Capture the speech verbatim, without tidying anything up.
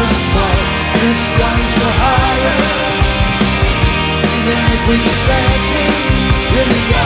smart, this guns go higher. Even if we just dancing in the